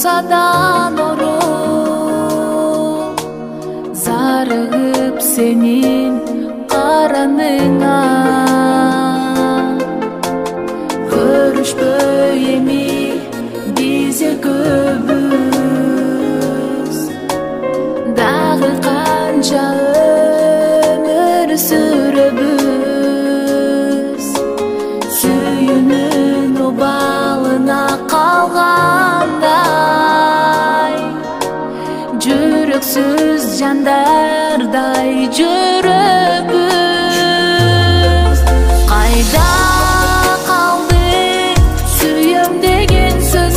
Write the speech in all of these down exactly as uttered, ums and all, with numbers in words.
Садан ору зарыгып сенин караныңа көрүшпөй эми биз экөөбүз дагы канча өмүр сүрөбүз сүйүүнүн обалына калгандай жүрөксүз жандардай жүрөбүз кайда калды сүйөм деген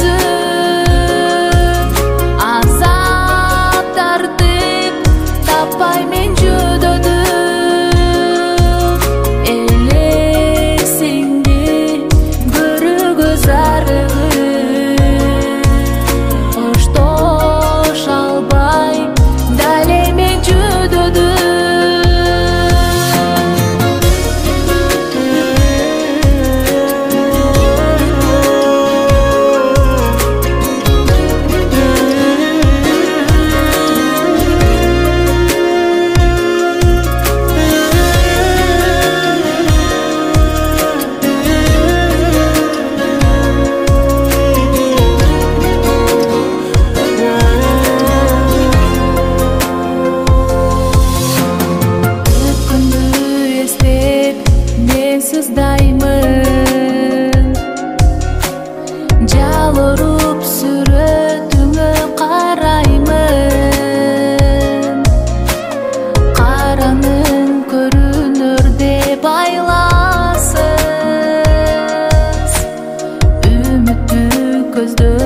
сөзүм азап тартып таппай мен жүдөдүм элесиңди көрүүгө зарыгып коштоша албай дале мен жүдөдүм сыздаймын жал уруп сүрөтүңө караймын караның көрүнөр деп айласыз үмүттүү көздөр